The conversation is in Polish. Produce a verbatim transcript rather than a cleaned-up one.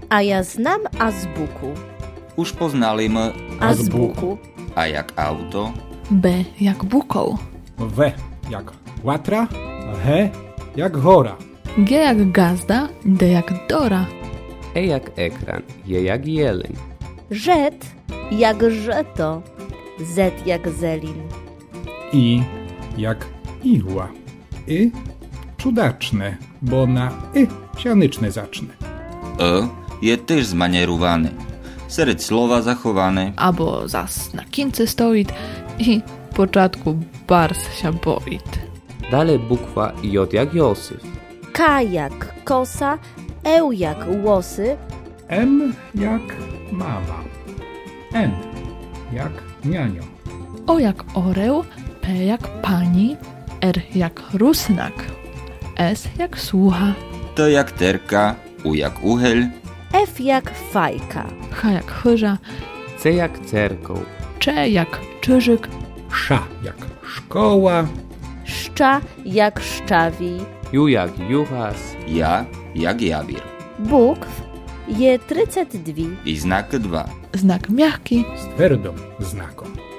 A ja znam azbuku. Už poznali m Azbuku. A jak auto? B jak bukoł. W jak łatra, H jak hora. G jak gazda, D jak dora. E jak ekran, J jak jeleń. Rzet jak żeto. Z jak zelin. I jak igła. Y cudaczne, bo na y sianyczne zacznę. E je też zmanierowany. Serед słowa zachowane. Albo zas na kince stoit i w początku bars się boit. Dalej bukwa J jak Józef. K jak kosa. E jak łosy. M jak mama. N jak nianio. O jak oreł, P jak pani, R jak rusnak, S jak słucha, T jak terka. U jak uchyl. F jak fajka. H jak chyża, C jak cerkoł. Cze jak czyżyk, Sza jak szkoła. Szcza jak szczawi. Ju jak juchas. Ja jak jabir. Bukw je trzydzieści dwa. I znak dwa. znak miachki, Z twardą znaką.